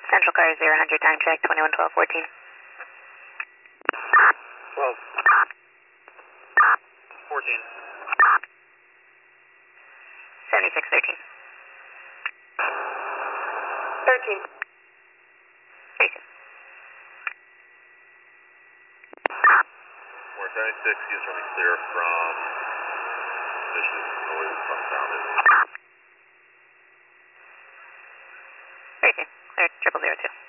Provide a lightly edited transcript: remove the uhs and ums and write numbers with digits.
Central car 0, time check, 211214. 12. 14. 7613. 13. 32. We're 76, he's running clear from Mission Noise southbound. 32. Clear, 0002.